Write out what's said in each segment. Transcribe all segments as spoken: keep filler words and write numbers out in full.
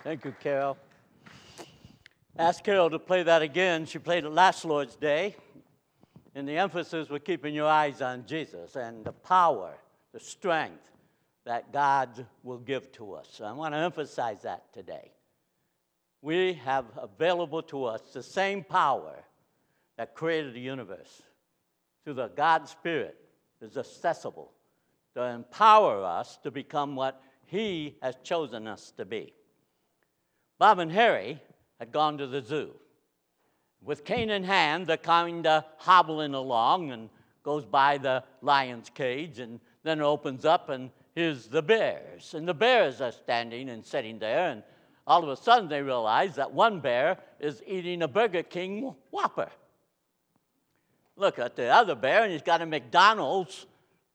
Thank you, Carol. Ask Carol to play that again. She played it last Lord's Day. And the emphasis was keeping your eyes on Jesus and the power, the strength that God will give to us. So I want to emphasize that today. We have available to us the same power that created the universe. Through the God Spirit is accessible to empower us to become what He has chosen us to be. Bob and Harry had gone to the zoo. With cane in hand, they're kind of hobbling along and goes by the lion's cage, and then it opens up, and here's the bears. And the bears are standing and sitting there, and all of a sudden they realize that one bear is eating a Burger King Whopper. Look at the other bear, and he's got a McDonald's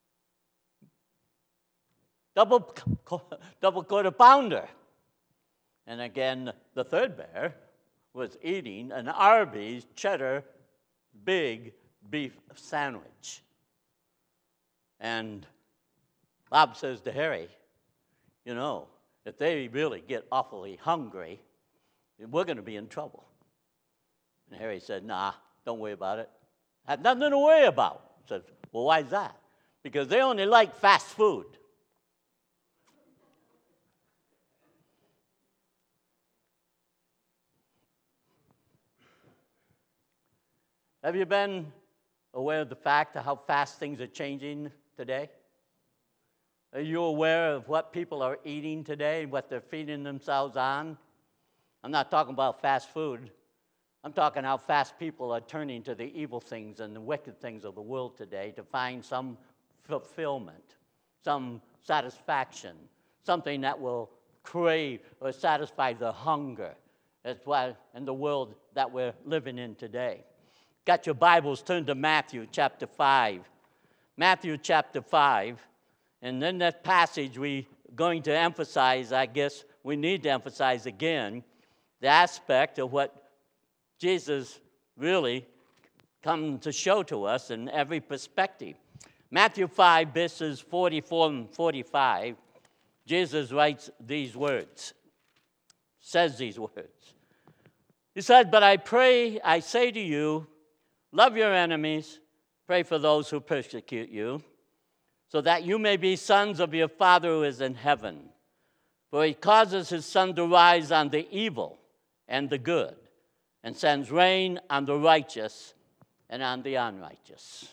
double, double quarter pounder. And again, the third bear was eating an Arby's cheddar big beef sandwich. And Bob says to Harry, you know, if they really get awfully hungry, we're going to be in trouble. And Harry said, nah, don't worry about it. Have nothing to worry about. Says, well, why is that? Because they only like fast food. Have you been aware of the fact of how fast things are changing today? Are you aware of what people are eating today and what they're feeding themselves on? I'm not talking about fast food. I'm talking how fast people are turning to the evil things and the wicked things of the world today to find some fulfillment, some satisfaction, something that will crave or satisfy the hunger as well in the world that we're living in today. Got your Bibles, turn to Matthew chapter five. Matthew chapter five. And then that passage we're going to emphasize, I guess we need to emphasize again, the aspect of what Jesus really come to show to us in every perspective. Matthew five, verses forty-four and forty-five, Jesus writes these words, says these words. He said, but I pray, I say to you, love your enemies, pray for those who persecute you, so that you may be sons of your Father who is in heaven. For he causes his sun to rise on the evil and the good, and sends rain on the righteous and on the unrighteous.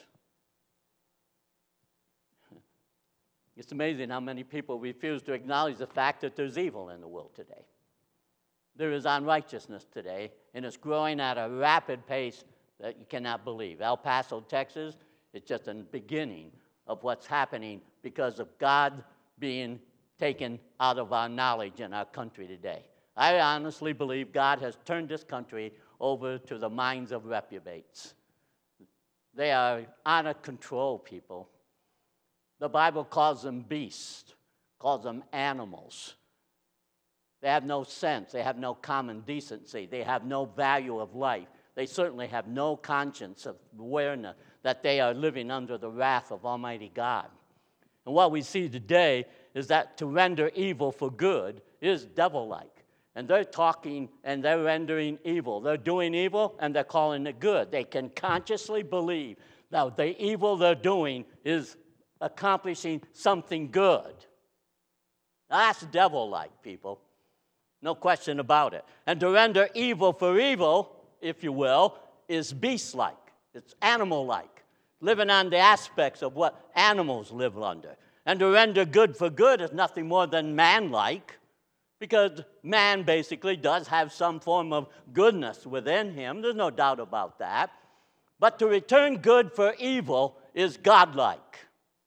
It's amazing how many people refuse to acknowledge the fact that there's evil in the world today. There is unrighteousness today, and it's growing at a rapid pace that you cannot believe. El Paso, Texas, it's just a beginning of what's happening because of God being taken out of our knowledge in our country today. I honestly believe God has turned this country over to the minds of reprobates. They are out of control people. The Bible calls them beasts, calls them animals. They have no sense. They have no common decency. They have no value of life. They certainly have no conscience of awareness that they are living under the wrath of Almighty God. And what we see today is that to render evil for good is devil-like. And they're talking and they're rendering evil. They're doing evil and they're calling it good. They can consciously believe that the evil they're doing is accomplishing something good. Now, that's devil-like, people. No question about it. And to render evil for evil, if you will, is beast-like. It's animal-like, living on the aspects of what animals live under. And to render good for good is nothing more than man-like, because man basically does have some form of goodness within him. There's no doubt about that. But to return good for evil is godlike.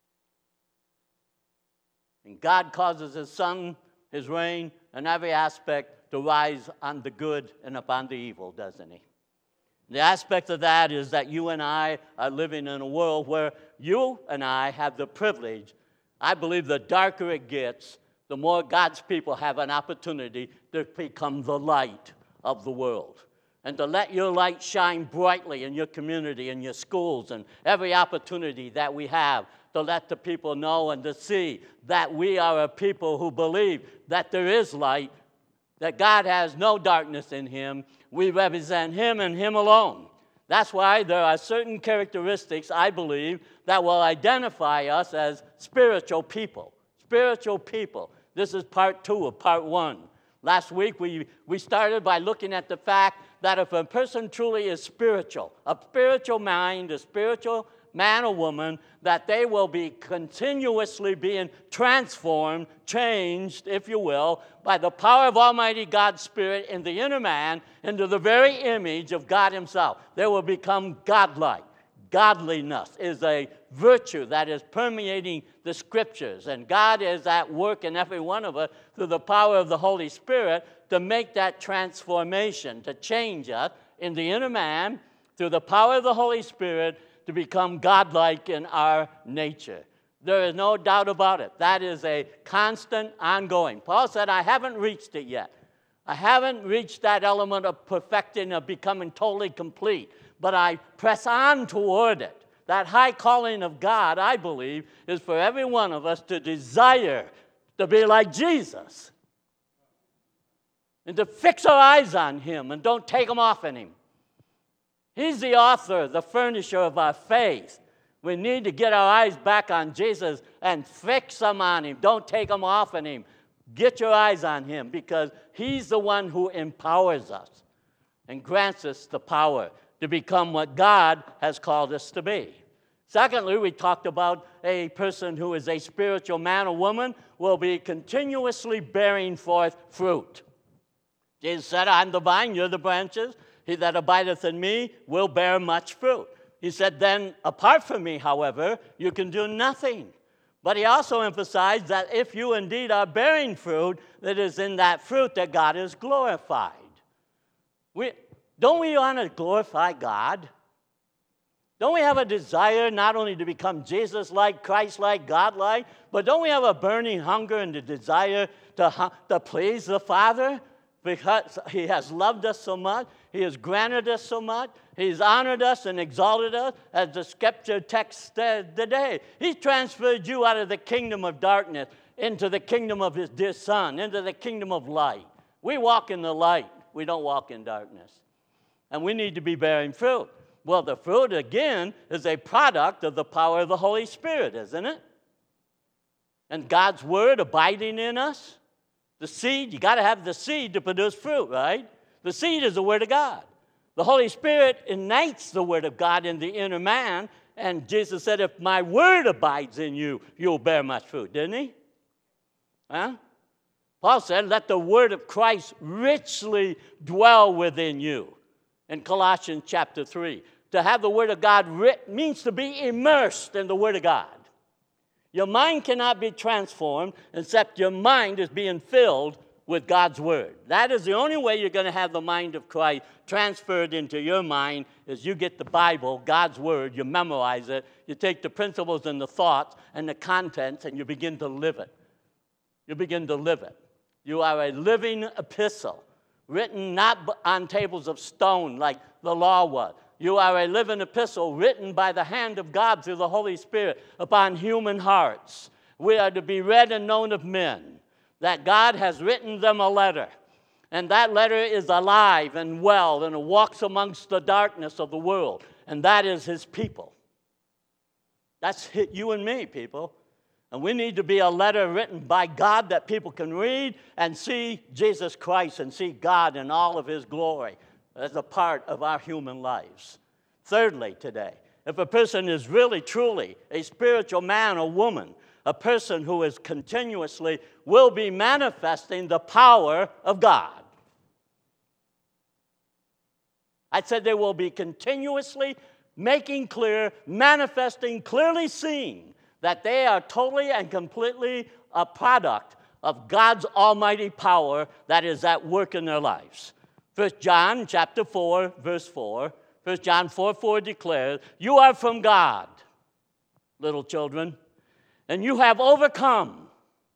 And God causes his sun, his rain, and every aspect to rise on the good and upon the evil, doesn't he? The aspect of that is that you and I are living in a world where you and I have the privilege. I believe the darker it gets, the more God's people have an opportunity to become the light of the world. And to let your light shine brightly in your community, in your schools, and every opportunity that we have to let the people know and to see that we are a people who believe that there is light that God has no darkness in him. We represent him and him alone. That's why there are certain characteristics, I believe, that will identify us as spiritual people. Spiritual people. This is part two of part one. Last week we, we started by looking at the fact that if a person truly is spiritual, a spiritual mind, a spiritual man or woman, that they will be continuously being transformed, changed, if you will, by the power of Almighty God's Spirit in the inner man into the very image of God himself. They will become godlike. Godliness is a virtue that is permeating the Scriptures, and God is at work in every one of us through the power of the Holy Spirit to make that transformation, to change us in the inner man through the power of the Holy Spirit to become godlike in our nature. There is no doubt about it. That is a constant, ongoing. Paul said, I haven't reached it yet. I haven't reached that element of perfecting, of becoming totally complete, but I press on toward it. That high calling of God, I believe, is for every one of us to desire to be like Jesus and to fix our eyes on him and don't take them off on him. He's the author, the furnisher of our faith. We need to get our eyes back on Jesus and fix them on him. Don't take them off on him. Get your eyes on him because he's the one who empowers us and grants us the power to become what God has called us to be. Secondly, we talked about a person who is a spiritual man or woman will be continuously bearing forth fruit. Jesus said, I'm the vine, you're the branches. He that abideth in me will bear much fruit. He said, then apart from me, however, you can do nothing. But he also emphasized that if you indeed are bearing fruit, that is in that fruit that God is glorified. We, don't we want to glorify God? Don't we have a desire not only to become Jesus-like, Christ-like, God-like, but don't we have a burning hunger and a desire to, to please the Father? Because he has loved us so much, he has granted us so much, he's honored us and exalted us, as the scripture text said today. He transferred you out of the kingdom of darkness into the kingdom of his dear Son, into the kingdom of light. We walk in the light. We don't walk in darkness. And we need to be bearing fruit. Well, the fruit, again, is a product of the power of the Holy Spirit, isn't it? And God's word abiding in us. The seed, you got to have the seed to produce fruit, right? The seed is the Word of God. The Holy Spirit ignites the Word of God in the inner man, and Jesus said, if my Word abides in you, you'll bear much fruit, didn't he? Huh? Paul said, let the Word of Christ richly dwell within you in Colossians chapter three. To have the Word of God writ means to be immersed in the Word of God. Your mind cannot be transformed except your mind is being filled with God's Word. That is the only way you're going to have the mind of Christ transferred into your mind is you get the Bible, God's Word, you memorize it, you take the principles and the thoughts and the contents and you begin to live it. You begin to live it. You are a living epistle, written not on tables of stone like the law was. You are a living epistle written by the hand of God through the Holy Spirit upon human hearts. We are to be read and known of men, that God has written them a letter. And that letter is alive and well, and it walks amongst the darkness of the world. And that is his people. That's you and me, people. And we need to be a letter written by God that people can read and see Jesus Christ and see God in all of his glory as a part of our human lives. Thirdly, today, if a person is really, truly a spiritual man or woman, a person who is continuously will be manifesting the power of God. I said they will be continuously making clear, manifesting, clearly seeing that they are totally and completely a product of God's almighty power that is at work in their lives. First John chapter four, verse four. First John four, four declares, you are from God, little children, and you have overcome,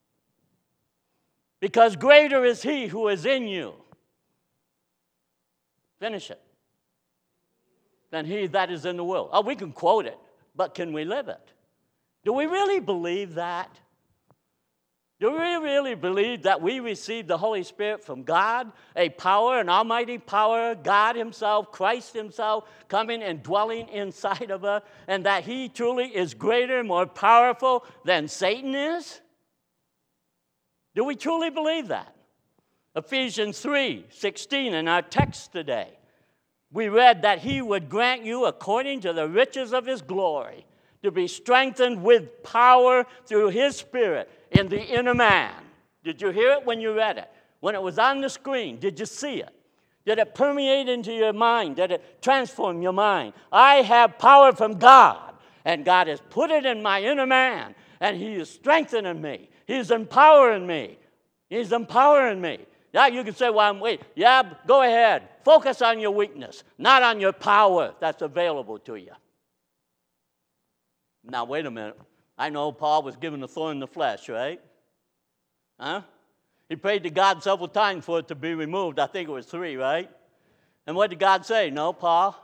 because greater is he who is in you. Finish it. Than he that is in the world. Oh, we can quote it, but can we live it? Do we really believe that? Do we really believe that we received the Holy Spirit from God, a power, an almighty power, God himself, Christ himself, coming and dwelling inside of us, and that he truly is greater, more powerful than Satan is? Do we truly believe that? Ephesians three sixteen in our text today, we read that he would grant you according to the riches of his glory to be strengthened with power through his Spirit in the inner man. Did you hear it when you read it? When it was on the screen, did you see it? Did it permeate into your mind? Did it transform your mind? I have power from God, and God has put it in my inner man, and he is strengthening me. He's empowering me. He's empowering me. Now you can say, well, I'm weak. Yeah, go ahead. Focus on your weakness, not on your power that's available to you. Now, wait a minute. I know Paul was given a thorn in the flesh, right? Huh? He prayed to God several times for it to be removed. I think it was three, right? And what did God say? No, Paul.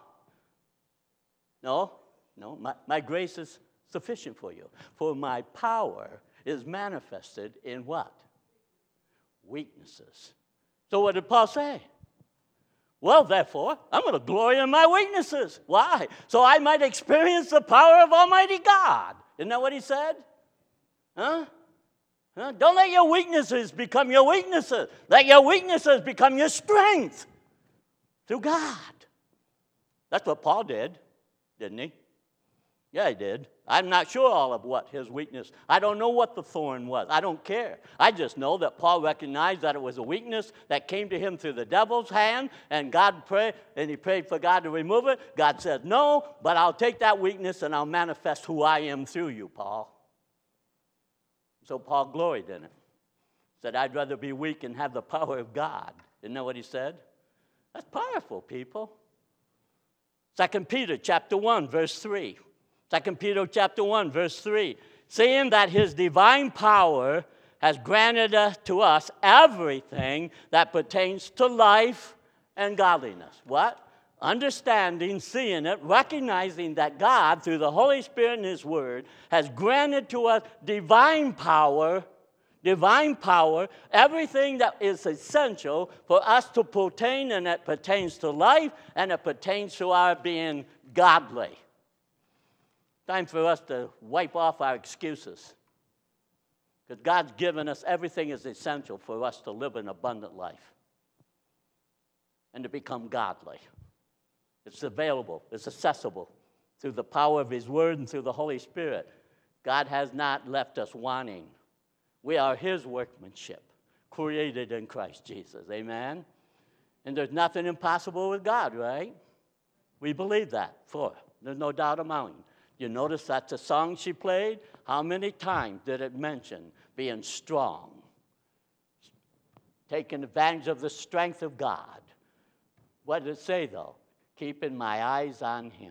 No, no. My, my grace is sufficient for you. For my power is manifested in what? Weaknesses. So what did Paul say? Well, therefore, I'm going to glory in my weaknesses. Why? So I might experience the power of Almighty God. Isn't that what he said? Huh? Huh? Don't let your weaknesses become your weaknesses. Let your weaknesses become your strength through God. That's what Paul did, didn't he? Yeah, he did. I'm not sure all of what his weakness. I don't know what the thorn was. I don't care. I just know that Paul recognized that it was a weakness that came to him through the devil's hand, and God prayed, and he prayed for God to remove it. God said, no, but I'll take that weakness and I'll manifest who I am through you, Paul. So Paul gloried in it. Said, I'd rather be weak and have the power of God. Isn't that what he said? That's powerful, people. Second Peter chapter one, verse three. Second Peter chapter one, verse three. Seeing that his divine power has granted us, to us everything that pertains to life and godliness. What? Understanding, seeing it, recognizing that God, through the Holy Spirit and his word, has granted to us divine power, divine power, everything that is essential for us to pertain, and it pertains to life, and it pertains to our being godly. Time for us to wipe off our excuses. Because God's given us everything is essential for us to live an abundant life and to become godly. It's available. It's accessible through the power of his word and through the Holy Spirit. God has not left us wanting. We are his workmanship, created in Christ Jesus. Amen? And there's nothing impossible with God, right? We believe that, for there's no doubt about it. You notice that's a song she played. How many times did it mention being strong? Taking advantage of the strength of God. What did it say, though? Keeping my eyes on him.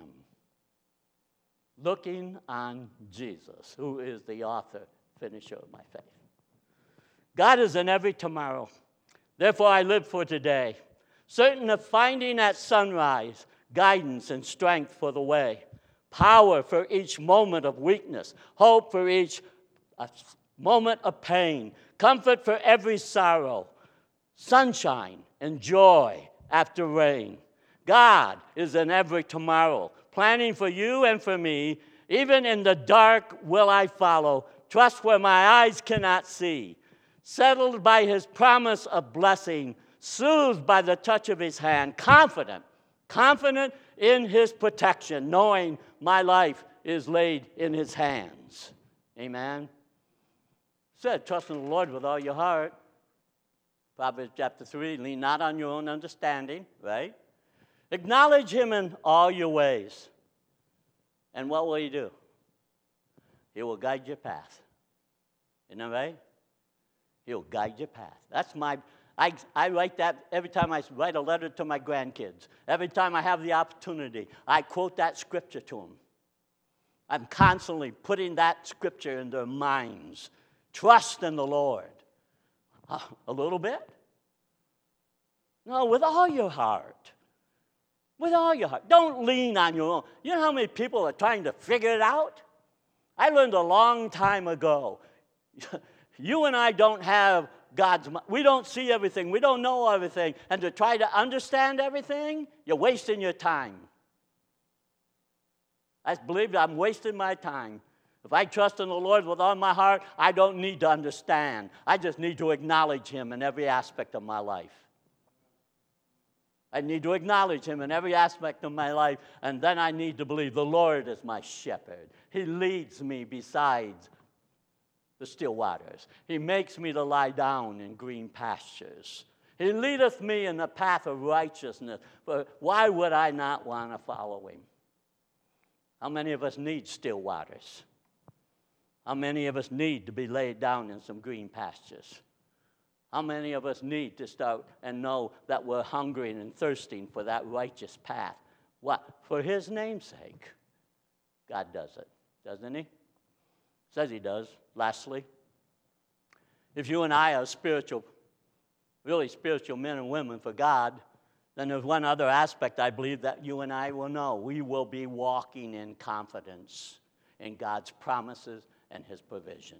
Looking on Jesus, who is the author, finisher of my faith. God is in every tomorrow. Therefore, I live for today, certain of finding at sunrise guidance and strength for the way. Power for each moment of weakness, hope for each uh, moment of pain, comfort for every sorrow, sunshine and joy after rain. God is in every tomorrow, planning for you and for me. Even in the dark will I follow, trust where my eyes cannot see. Settled by his promise of blessing, soothed by the touch of his hand, confident, confident in his protection, knowing my life is laid in his hands. Amen. It said, trust in the Lord with all your heart. Proverbs chapter three, lean not on your own understanding, right? Acknowledge him in all your ways. And what will he do? He will guide your path. Isn't that right? He'll guide your path. That's my, I, I write that every time I write a letter to my grandkids. Every time I have the opportunity, I quote that scripture to them. I'm constantly putting that scripture in their minds. Trust in the Lord. Uh, a little bit? No, with all your heart. With all your heart. Don't lean on your own. You know how many people are trying to figure it out? I learned a long time ago. You and I don't have God's mind. We don't see everything. We don't know everything. And to try to understand everything, you're wasting your time. I believe I'm wasting my time. If I trust in the Lord with all my heart, I don't need to understand. I just need to acknowledge Him in every aspect of my life. I need to acknowledge Him in every aspect of my life, and then I need to believe the Lord is my shepherd. He leads me beside the still waters. He makes me to lie down in green pastures. He leadeth me in the path of righteousness. But why would I not want to follow Him? How many of us need still waters? How many of us need to be laid down in some green pastures? How many of us need to start and know that we're hungry and thirsting for that righteous path? What? For His name's sake. God does it, doesn't He? Says He does. Lastly, if you and I are spiritual, really spiritual men and women for God, then there's one other aspect I believe that you and I will know. We will be walking in confidence in God's promises and His provision.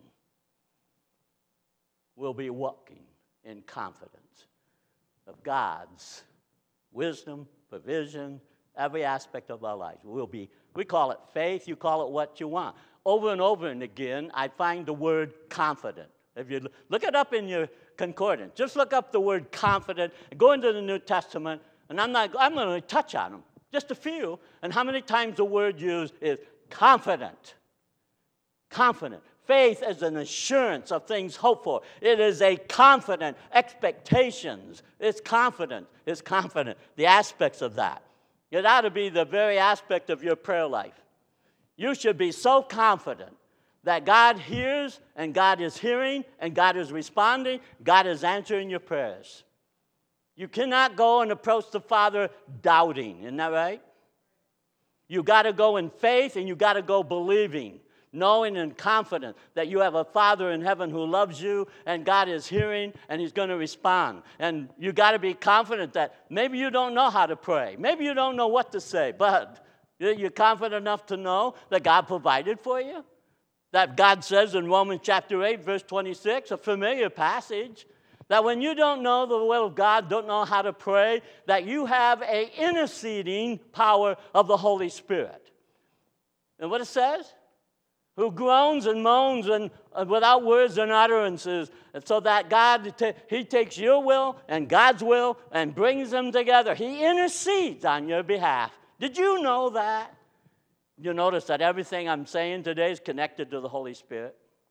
We'll be walking in confidence of God's wisdom, provision, every aspect of our lives. We'll be, we call it faith, you call it what you want. Over and over and again, I find the word confident. If you look it up in your concordance, just look up the word confident, go into the New Testament, and I'm not, I'm going to touch on them, just a few, and how many times the word used is confident. Confident. Faith is an assurance of things hoped for. It is a confident expectations. It's confident. It's confident. The aspects of that. It ought to be the very aspect of your prayer life. You should be so confident that God hears and God is hearing and God is responding. God is answering your prayers. You cannot go and approach the Father doubting. Isn't that right? You got to go in faith and you got to go believing, knowing and confident that you have a Father in heaven who loves you and God is hearing and He's going to respond. And you got to be confident that maybe you don't know how to pray. Maybe you don't know what to say, but you're confident enough to know that God provided for you. That God says in Romans chapter eight, verse twenty-six, a familiar passage, that when you don't know the will of God, don't know how to pray, that you have an interceding power of the Holy Spirit. And what it says? Who groans and moans and uh, without words and utterances, and so that God, t- He takes your will and God's will and brings them together. He intercedes on your behalf. Did you know that? You notice that everything I'm saying today is connected to the Holy Spirit?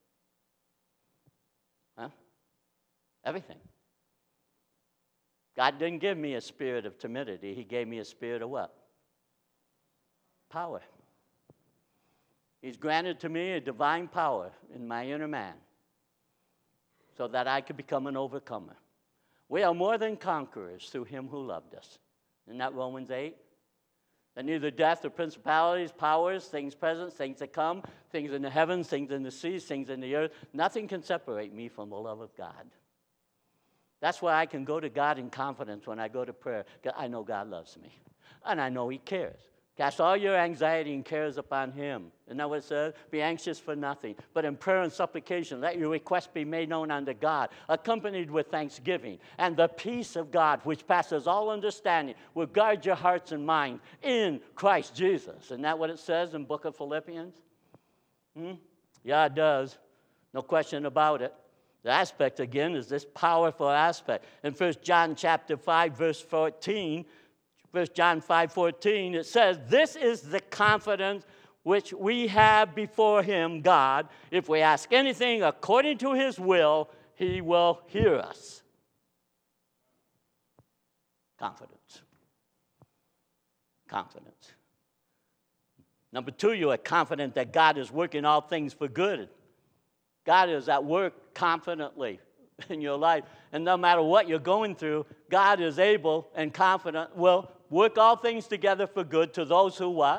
Huh? Everything. God didn't give me a spirit of timidity. He gave me a spirit of what? Power. He's granted to me a divine power in my inner man so that I could become an overcomer. We are more than conquerors through Him who loved us. Isn't that Romans eight? That neither death or principalities, powers, things present, things to come, things in the heavens, things in the seas, things in the earth, nothing can separate me from the love of God. That's why I can go to God in confidence when I go to prayer. I know God loves me, and I know He cares. Cast all your anxiety and cares upon Him. Isn't that what it says? Be anxious for nothing, but in prayer and supplication, let your requests be made known unto God, accompanied with thanksgiving. And the peace of God, which passes all understanding, will guard your hearts and minds in Christ Jesus. Isn't that what it says in the book of Philippians? Hmm? Yeah, it does. No question about it. The aspect, again, is this powerful aspect. In First John chapter five, verse fourteen, First John five fourteen, it says, this is the confidence which we have before Him, God. If we ask anything according to His will, He will hear us. Confidence. Confidence. Number two, you are confident that God is working all things for good. God is at work confidently in your life. And no matter what you're going through, God is able and confident will work all things together for good to those who what?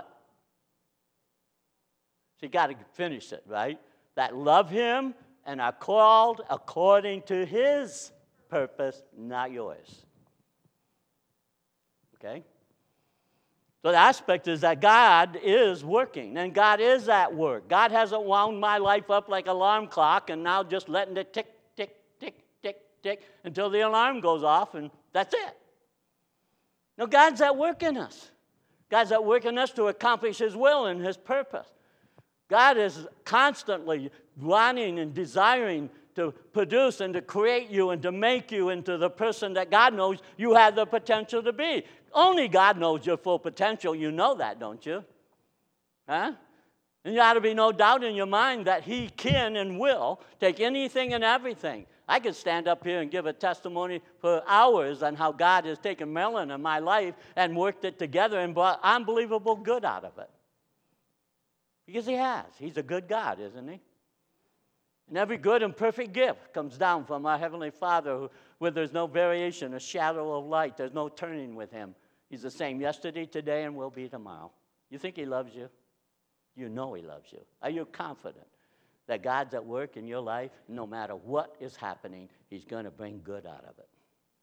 So you got to finish it, right? That love Him and are called according to His purpose, not yours. Okay? So the aspect is that God is working, and God is at work. God hasn't wound my life up like an alarm clock and now just letting it tick, tick, tick, tick, tick until the alarm goes off, and that's it. No, God's at work in us. God's at work in us to accomplish His will and His purpose. God is constantly wanting and desiring to produce and to create you and to make you into the person that God knows you have the potential to be. Only God knows your full potential. You know that, don't you? Huh? And there ought to be no doubt in your mind that He can and will take anything and everything. I could stand up here and give a testimony for hours on how God has taken Melon and my life and worked it together and brought unbelievable good out of it. Because He has. He's a good God, isn't He? And every good and perfect gift comes down from our Heavenly Father, who, where there's no variation, a shadow of light. There's no turning with Him. He's the same yesterday, today, and will be tomorrow. You think He loves you? You know He loves you. Are you confident that God's at work in your life? No matter what is happening, He's going to bring good out of it.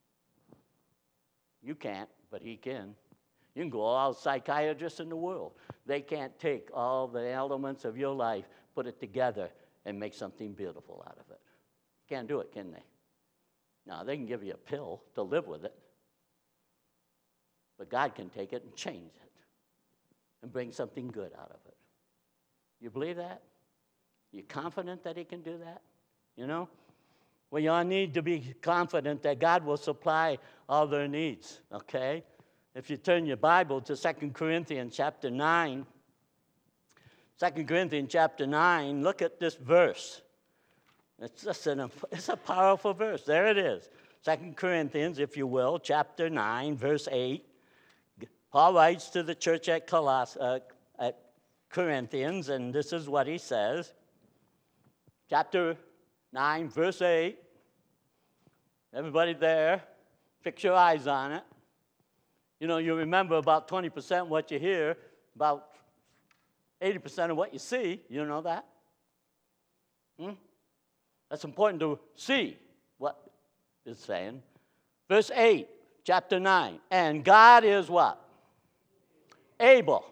You can't, but He can. You can go all psychiatrists in the world. They can't take all the elements of your life, put it together, and make something beautiful out of it. Can't do it, can they? Now, they can give you a pill to live with it. But God can take it and change it and bring something good out of it. You believe that? You confident that He can do that? You know? Well, you all need to be confident that God will supply all their needs, okay? If you turn your Bible to Second Corinthians chapter nine, Second Corinthians chapter nine, look at this verse. It's just an, it's a powerful verse. There it is. Second Corinthians, if you will, chapter nine, verse eight. Paul writes to the church at, Coloss- uh, at Corinthians, and this is what he says. Chapter nine, verse eight. Everybody there, fix your eyes on it. You know, you remember about twenty percent what you hear, about eighty percent of what you see. You know that? Hmm? That's important to see what it's saying. Verse eight, chapter nine. And God is what? Able.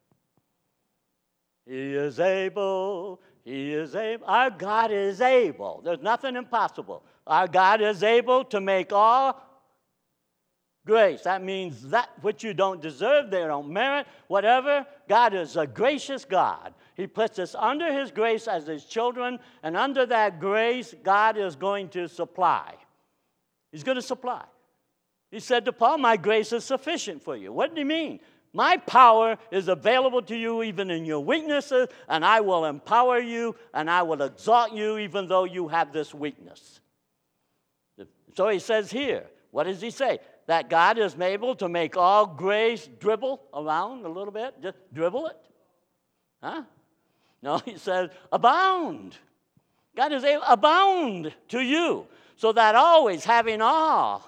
He is able. He is able. Our God is able. There's nothing impossible. Our God is able to make all grace. That means that which you don't deserve, they don't merit, whatever. God is a gracious God. He puts us under His grace as His children, and under that grace, God is going to supply. He's going to supply. He said to Paul, my grace is sufficient for you. What did he mean? My power is available to you even in your weaknesses, and I will empower you, and I will exalt you even though you have this weakness. So he says here, what does he say? That God is able to make all grace dribble around a little bit, just dribble it. Huh? No, he says abound. God is able abound to you, so that always having all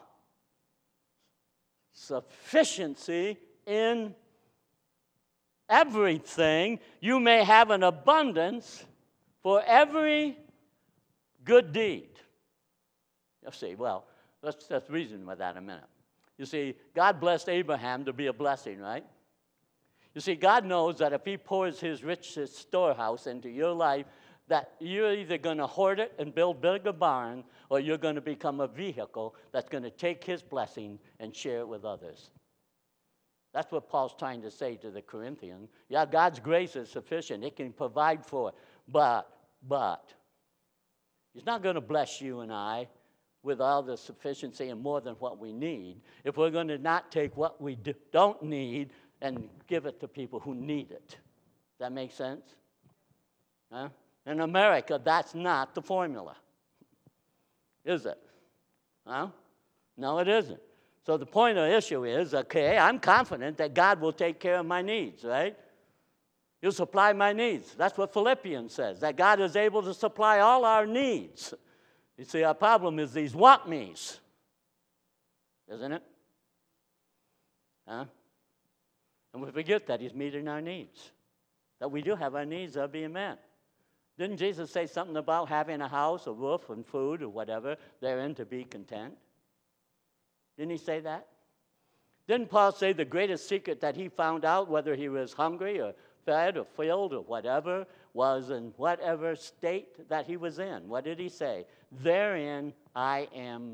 sufficiency in everything, you may have an abundance for every good deed. You see, well, let's, let's reason with that a minute. You see, God blessed Abraham to be a blessing, right? You see, God knows that if He pours His richest storehouse into your life, that you're either going to hoard it and build bigger barn, or you're going to become a vehicle that's going to take His blessing and share it with others. That's what Paul's trying to say to the Corinthians. Yeah, God's grace is sufficient. It can provide for it. But, but, He's not going to bless you and I with all the sufficiency and more than what we need if we're going to not take what we do, don't need and give it to people who need it. Does that make sense? Huh? In America, that's not the formula. Is it? Huh? No, it isn't. So the point of the issue is, okay, I'm confident that God will take care of my needs, right? He'll supply my needs. That's what Philippians says, that God is able to supply all our needs. You see, our problem is these want me's, isn't it? Huh? And we forget that He's meeting our needs, that we do have our needs that are being met. Didn't Jesus say something about having a house, a roof, and food, or whatever, therein to be content? Didn't He say that? Didn't Paul say the greatest secret that he found out, whether he was hungry or fed or filled or whatever, was in whatever state that he was in? What did he say? Therein I am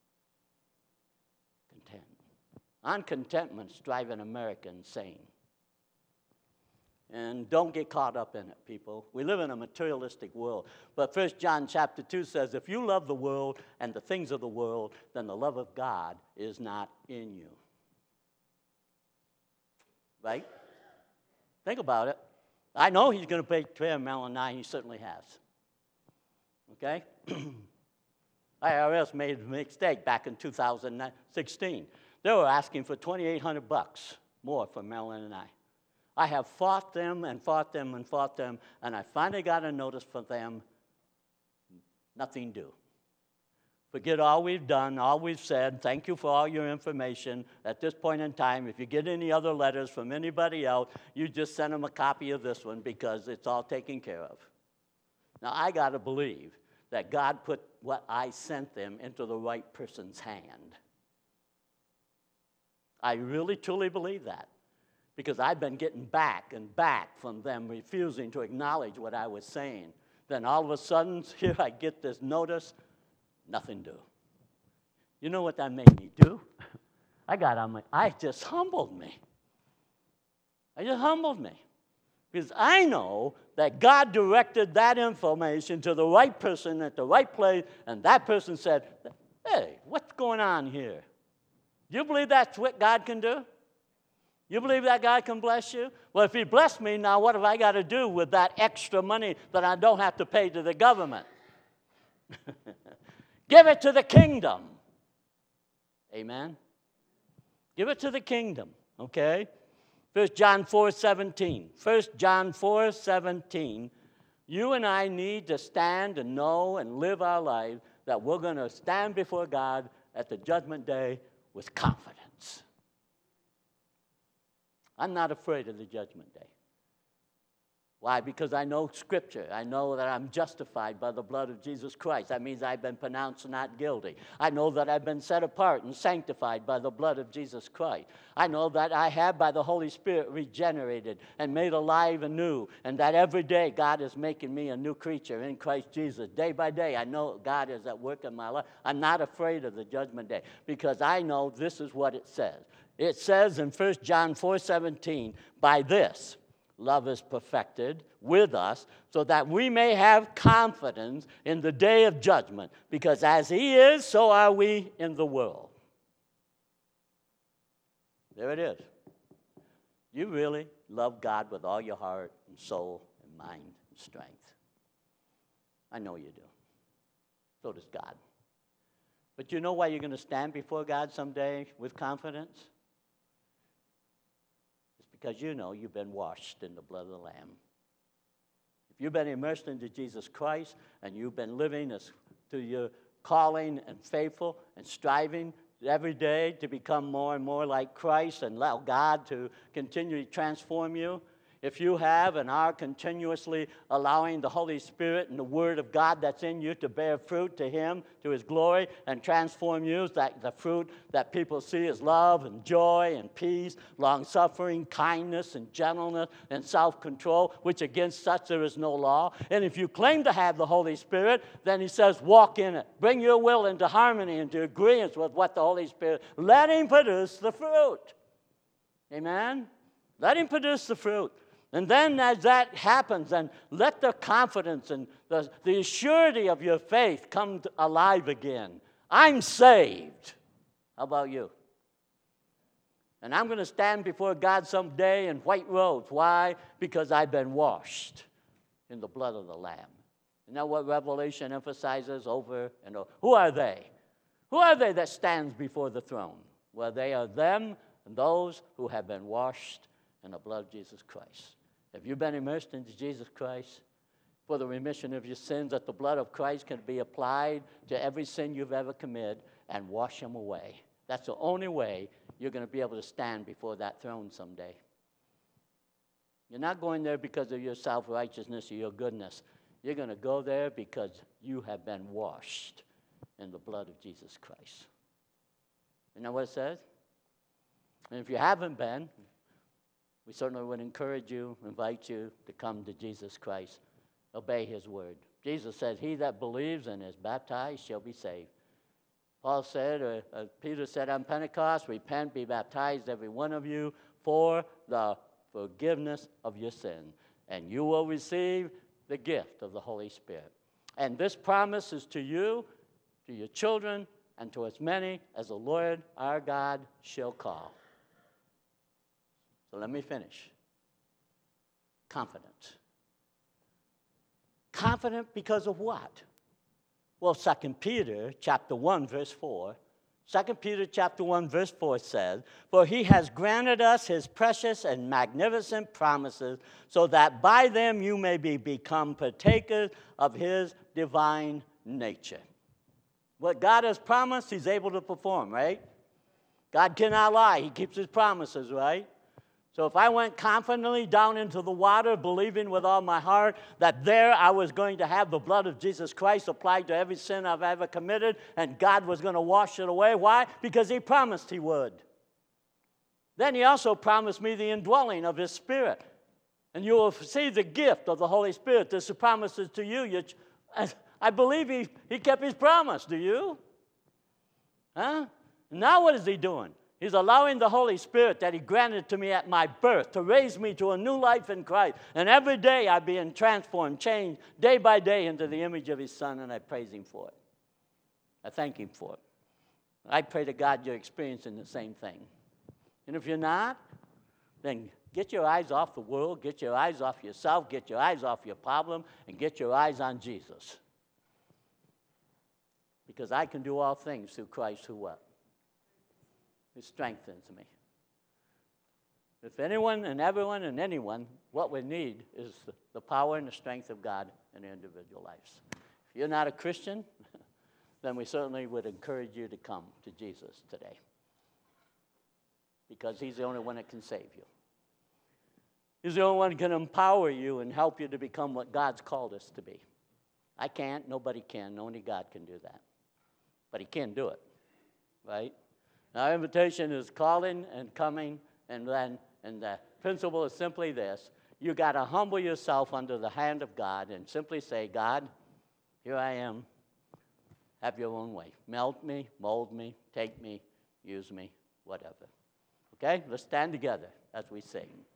content. Uncontentment's driving America insane. And don't get caught up in it, people. We live in a materialistic world. But First John chapter two says, if you love the world and the things of the world, then the love of God is not in you. Right? Think about it. I know he's going to betray Mel and I. He certainly has. Okay? I R S made a mistake back in two thousand sixteen. They were asking for twenty-eight hundred bucks more for Marilyn and I. I have fought them and fought them and fought them, and I finally got a notice from them, nothing due. Forget all we've done, all we've said. Thank you for all your information. At this point in time, if you get any other letters from anybody else, you just send them a copy of this one because it's all taken care of. Now, I got to believe that God put what I sent them into the right person's hand. I really, truly believe that. Because I've been getting back and back from them refusing to acknowledge what I was saying. Then all of a sudden, here I get this notice, nothing due. You know what that made me do? I got on my, I just humbled me. I just humbled me. Because I know that God directed that information to the right person at the right place, and that person said, hey, what's going on here? Do you believe that's what God can do? You believe that God can bless you? Well, if he blessed me, now what have I got to do with that extra money that I don't have to pay to the government? Give it to the kingdom. Amen? Give it to the kingdom, okay? First John four seventeen. First John four seventeen. You and I need to stand and know and live our life that we're going to stand before God at the judgment day with confidence. I'm not afraid of the judgment day. Why? Because I know Scripture. I know that I'm justified by the blood of Jesus Christ. That means I've been pronounced not guilty. I know that I've been set apart and sanctified by the blood of Jesus Christ. I know that I have, by the Holy Spirit, regenerated and made alive anew, and that every day God is making me a new creature in Christ Jesus. Day by day, I know God is at work in my life. I'm not afraid of the judgment day because I know this is what it says. It says in First John four seventeen, by this, love is perfected with us, so that we may have confidence in the day of judgment, because as he is, so are we in the world. There it is. You really love God with all your heart and soul and mind and strength. I know you do. So does God. But you know why you're going to stand before God someday with confidence? Because you know you've been washed in the blood of the Lamb. If you've been immersed into Jesus Christ and you've been living as to your calling and faithful and striving every day to become more and more like Christ and allow God to continually transform you, if you have and are continuously allowing the Holy Spirit and the Word of God that's in you to bear fruit to Him, to His glory, and transform you, that the fruit that people see is love and joy and peace, long-suffering, kindness and gentleness and self-control, which against such there is no law. And if you claim to have the Holy Spirit, then He says, walk in it. Bring your will into harmony, into agreement with what the Holy Spirit, let Him produce the fruit. Amen? Let Him produce the fruit. And then as that happens, and let the confidence and the, the surety of your faith come to alive again. I'm saved. How about you? And I'm going to stand before God someday in white robes. Why? Because I've been washed in the blood of the Lamb. You know what Revelation emphasizes over and over? Who are they? Who are they that stands before the throne? Well, they are them and those who have been washed in the blood of Jesus Christ. Have you been immersed into Jesus Christ for the remission of your sins, that the blood of Christ can be applied to every sin you've ever committed and wash them away? That's the only way you're going to be able to stand before that throne someday. You're not going there because of your self-righteousness or your goodness. You're going to go there because you have been washed in the blood of Jesus Christ. You know what it says? And if you haven't been, we certainly would encourage you, invite you to come to Jesus Christ. Obey his word. Jesus said, he that believes and is baptized shall be saved. Paul said, or uh, Peter said on Pentecost, repent, be baptized, every one of you, for the forgiveness of your sin. And you will receive the gift of the Holy Spirit. And this promise is to you, to your children, and to as many as the Lord our God shall call. So let me finish. Confident. Confident because of what? Well, Second Peter chapter one, verse four. Second Peter chapter one, verse four says, for he has granted us his precious and magnificent promises, so that by them you may be become partakers of his divine nature. What God has promised, he's able to perform, right? God cannot lie. He keeps his promises, right? So if I went confidently down into the water, believing with all my heart that there I was going to have the blood of Jesus Christ applied to every sin I've ever committed, and God was going to wash it away. Why? Because he promised he would. Then he also promised me the indwelling of his Spirit. And you will see the gift of the Holy Spirit. This promises to you. you I believe he, he kept his promise. Do you? Huh? Now what is he doing? He's allowing the Holy Spirit that he granted to me at my birth to raise me to a new life in Christ. And every day I'm being transformed, changed day by day into the image of his Son, and I praise him for it. I thank him for it. I pray to God you're experiencing the same thing. And if you're not, then get your eyes off the world, get your eyes off yourself, get your eyes off your problem, and get your eyes on Jesus. Because I can do all things through Christ who what? It strengthens me. If anyone and everyone and anyone, what we need is the, the power and the strength of God in their individual lives. If you're not a Christian, then we certainly would encourage you to come to Jesus today. Because he's the only one that can save you. He's the only one that can empower you and help you to become what God's called us to be. I can't, nobody can, only God can do that. But he can do it, right? Our invitation is calling and coming, and then and the principle is simply this. You got to humble yourself under the hand of God and simply say, God, here I am. Have your own way. Melt me, mold me, take me, use me, whatever. Okay? Let's stand together as we sing.